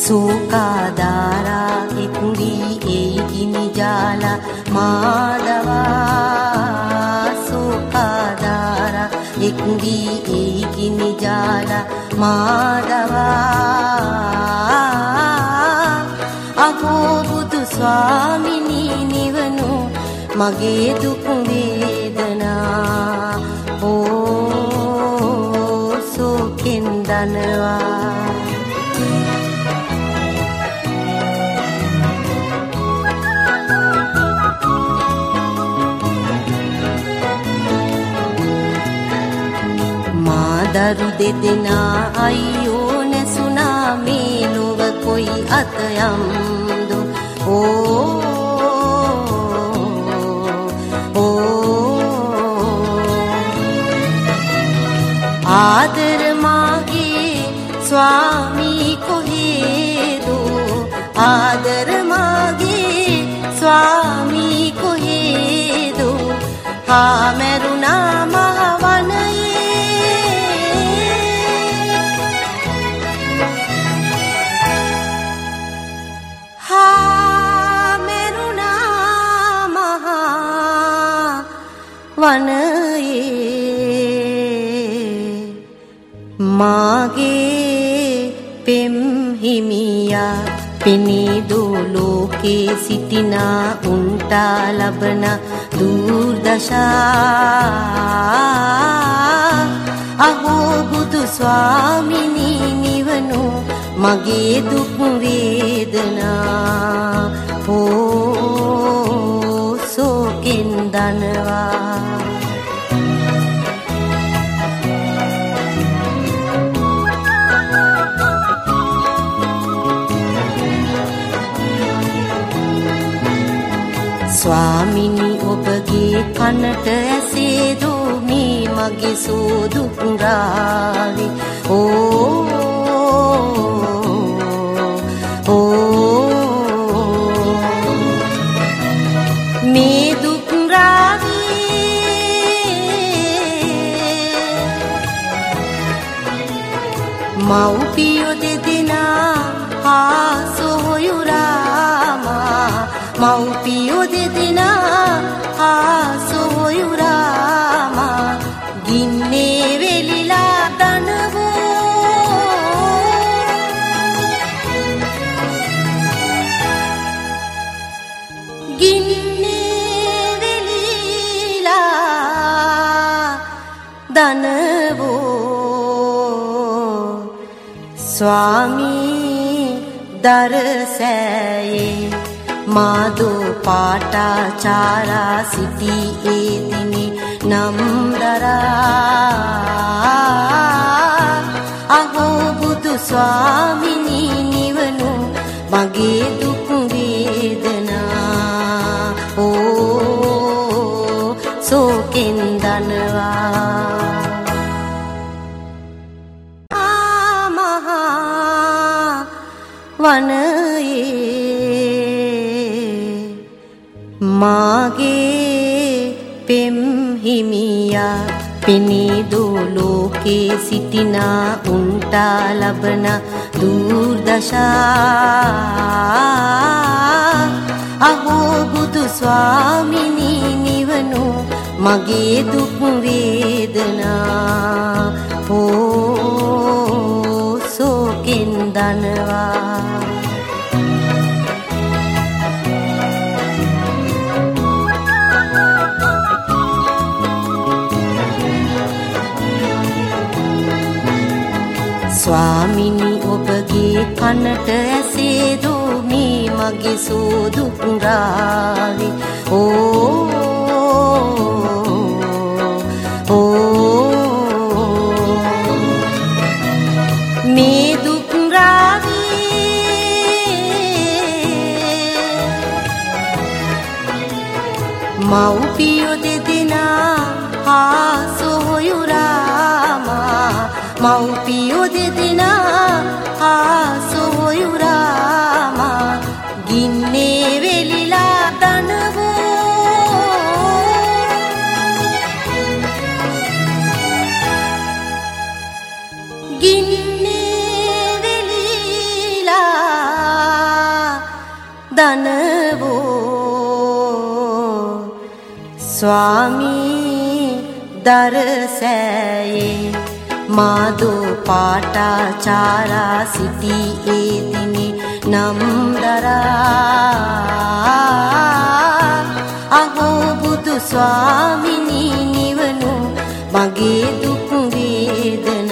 සෝකාදාරා එක්වී එයි ගිනි ජාලා මාදවා සෝකාදාරා එක්වී එයි ගිනි ජාලා මාදවා අහෝ බුදු ස්වාමිනී නිවනු මගේ දුක් වේදනා සෝකෙන් දනවා දරු දෙදෙනා අයියෝ නැසුනා මේ ලොව කොයි අතයම්දු ආදර මාගේ ස්වාමී කොහෙදු ආදර මාගේ ස්වාමී කොහෙදු හා මරුණා මහවනයේ වනයේ මාගේ පෙම් හිමියා පිනිදු ලෝකේ සිටිනා උන්ටා ලබන දුර්දශා අහෝ බුදු ස්වාමිනී නිවනු මගේ දුක් වේදනා සෝකෙන් දනවා ස්වාමිනී ඔබගේ කනට ඇසේදෝ මේ මගේ සෝදුක් රාවි මේ දුක් රාවේ මව්පියෝ දෙදෙනා හා සොයුරාමා මව්පියෝ දෙදෙනා හා සොයුරාමා ගින්නේ වෙලිලා දනවෝ ගින්නේ වෙලිලා දනවෝ ස්වාමී දරසෑයේ මාදෝ පාටාචාරා සිටි ඒදිනි නම්දරා අහෝ බුදු ස්වාමිනී නිවනු මගේ දුක් වේදනා සෝකෙන් දනවා වනයේ මාගේ පෙම් හිමියා පිනිදු ලෝකේ සිටිනා උන්ටා ලබන දුර්දශා අහෝ බුදු ස්වාමිනී නිවනු මගේ දුක් වේදනා සෝකෙන් දනවා ස්වාමිනී ඔබගේ කනට ඇසේදෝ මේ මගේ සෝදුක් රාවි මේ දුක් රාවේ මව්පියෝ දෙදෙනා හා සොයුරාමා මව්පියෝ දෙදෙනා හා සොයුරාමා ගින්නේ වෙලිලා දනවෝ ගින්නේ වෙලිලා දනවෝ ස්වාමී දරසෑයේ මාදෝ පාටාචාරා සිටි ඒ දිනේ නම් දරා අහෝ බුදු ස්වාමිනී නිවනු මගේ දුක් වේදනා